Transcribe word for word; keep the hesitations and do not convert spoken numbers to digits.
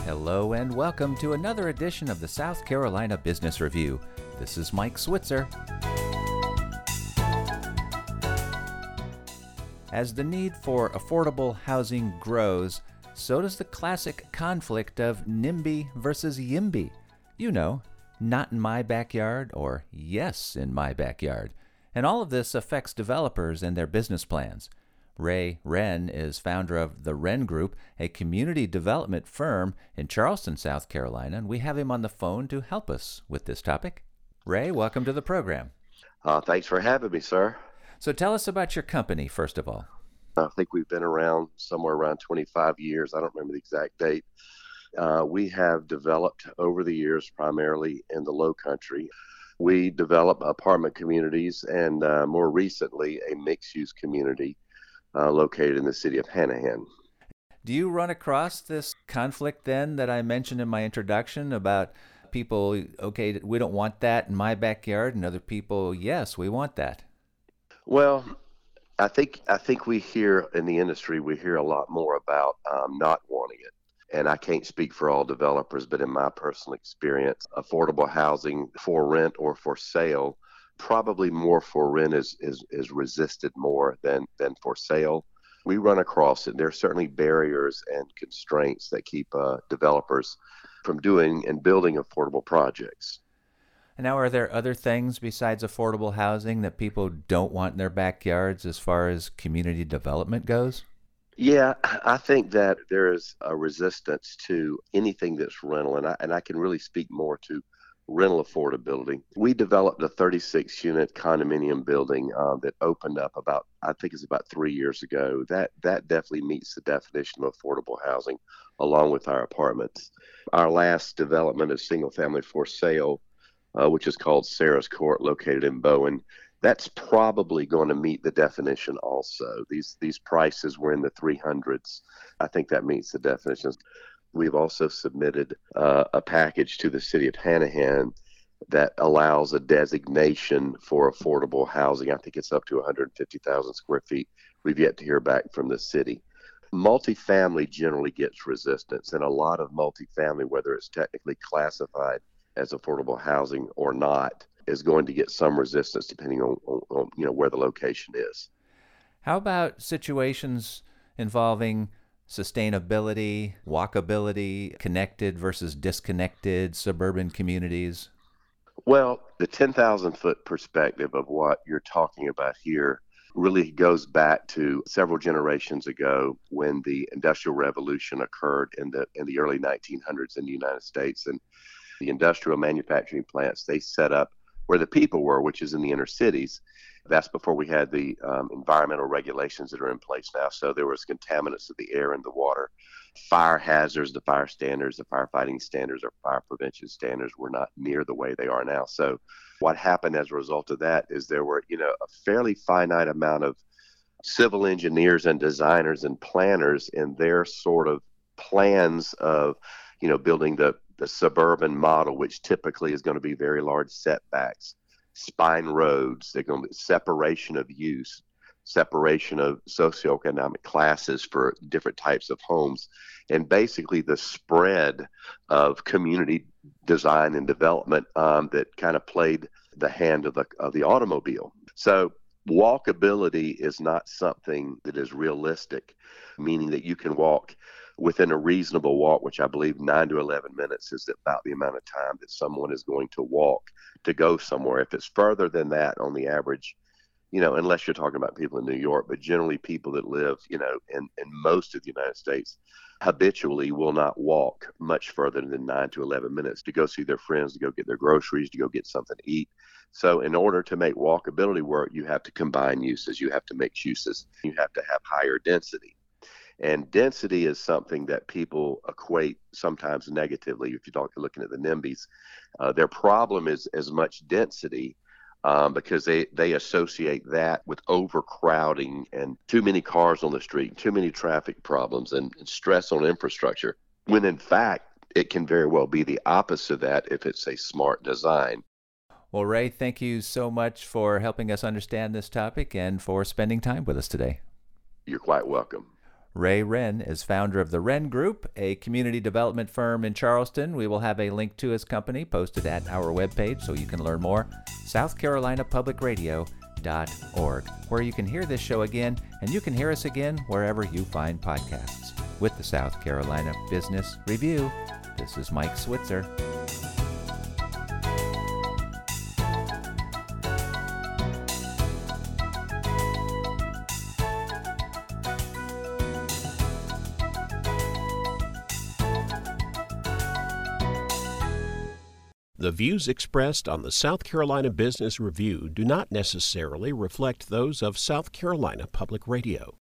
Hello and welcome to another edition of the South Carolina Business Review. This is Mike Switzer. As the need for affordable housing grows, so does the classic conflict of NIMBY versus YIMBY. You know, not in my backyard or yes in my backyard. And all of this affects developers and their business plans. Ray Wren is founder of the Wren Group, a community development firm in Charleston, South Carolina, and we have him on the phone to help us with this topic. Ray, welcome to the program. Uh, thanks for having me, sir. So tell us about your company, first of all. I think we've been around somewhere around twenty-five years. I don't remember the exact date. Uh, we have developed over the years, primarily in the Low Country. We develop apartment communities and uh, more recently a mixed-use community uh, located in the city of Hanahan. Do you run across this conflict then that I mentioned in my introduction about people, okay, we don't want that in my backyard, and other people, yes, we want that? Well, I think I think we hear in the industry, we hear a lot more about um, not wanting it. And I can't speak for all developers, but in my personal experience, affordable housing for rent or for sale, probably more for rent is, is, is resisted more than, than for sale. We run across it. There are certainly barriers and constraints that keep uh, developers from doing and building affordable projects. And now, are there other things besides affordable housing that people don't want in their backyards as far as community development goes? Yeah, I think that there is a resistance to anything that's rental, and I, and I can really speak more to rental affordability. We developed a thirty-six unit condominium building uh, that opened up about, I think it's about three years ago. That that definitely meets the definition of affordable housing, along with our apartments. Our last development is single family for sale, uh, which is called Sarah's Court, located in Bowen. That's probably going to meet the definition also. These these prices were in the three hundreds. I think that meets the definitions. We've also submitted uh, a package to the city of Hanahan that allows a designation for affordable housing. I think it's up to one hundred fifty thousand square feet. We've yet to hear back from the city. Multifamily generally gets resistance, and a lot of multifamily, whether it's technically classified as affordable housing or not, is going to get some resistance depending on, on, on you know where the location is. How about situations involving sustainability, walkability, connected versus disconnected suburban communities? Well, the ten thousand foot perspective of what you're talking about here really goes back to several generations ago when the Industrial Revolution occurred in the in the early nineteen hundreds in the United States, and the industrial manufacturing plants, they set up where the people were, which is in the inner cities. That's before we had the um, environmental regulations that are in place now. So there was contaminants of the air and the water, fire hazards, the fire standards, the firefighting standards, or fire prevention standards were not near the way they are now. So what happened as a result of that is there were, you know, a fairly finite amount of civil engineers and designers and planners in their sort of plans of, you know, building the the suburban model, which typically is going to be very large setbacks, spine roads, they're going to be separation of use, separation of socioeconomic classes for different types of homes, and basically the spread of community design and development um, that kind of played the hand of the of the automobile. So walkability is not something that is realistic, meaning that you can walk within a reasonable walk, which I believe nine to eleven minutes is about the amount of time that someone is going to walk to go somewhere. If it's further than that on the average, you know, unless you're talking about people in New York, but generally people that live, you know, in, in most of the United States habitually will not walk much further than nine to eleven minutes to go see their friends, to go get their groceries, to go get something to eat. So in order to make walkability work, you have to combine uses, you have to mix uses, you have to have higher density. And density is something that people equate sometimes negatively. If you're looking at the NIMBYs, uh, their problem is as much density um, because they, they associate that with overcrowding and too many cars on the street, too many traffic problems, and, and stress on infrastructure, when in fact, it can very well be the opposite of that if it's a smart design. Well, Ray, thank you so much for helping us understand this topic and for spending time with us today. You're quite welcome. Ray Wren is founder of the Wren Group, a community development firm in Charleston. We will have a link to his company posted at our webpage so you can learn more, south carolina public radio dot org, where you can hear this show again, and you can hear us again wherever you find podcasts. With the South Carolina Business Review, this is Mike Switzer. The views expressed on the South Carolina Business Review do not necessarily reflect those of South Carolina Public Radio.